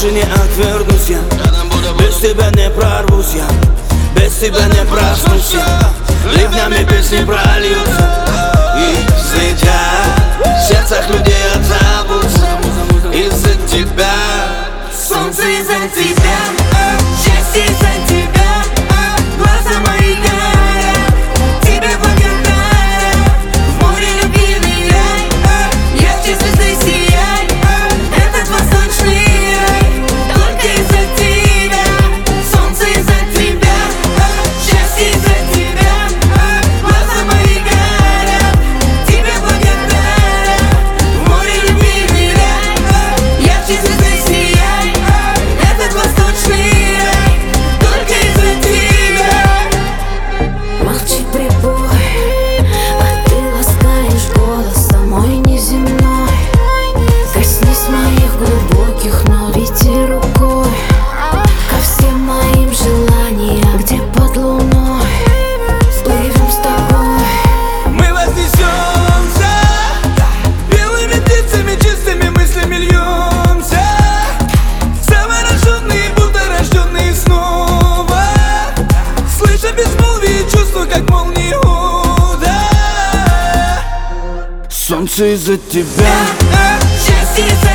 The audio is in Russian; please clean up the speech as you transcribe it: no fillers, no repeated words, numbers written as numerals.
больше не отвернусь я. Без тебя не прорвусь я, без тебя не проснусь я. Ливнями песни прольются и взлетят, в сердцах людей отзовутся из-за тебя. Солнце из-за тебя, счастье из-за тебя, глаза мои горят, тебе благодаря. В море любви ныряй, ярче звезды сияй, этот восточный рай только из-за тебя. Солнце из-за тебя, счастье из-за тебя, глаза мои горят, тебе благодаря. В море любви ныряй, ярче звезды сияй, этот восточный рай только из-за тебя. Молчит прибой, а ты ласкаешь голосом мой неземной. Коснись моих глубоких, но веди рукой ко всем моим желаниям, где под луной плывем с тобой. Мы вознесемся, белыми птицами, чистыми мыслями льемся, завороженные, будто рожденные снова, слыша безмолвие, чувства, как молнии удар. Солнце из-за тебя, Счастье из-за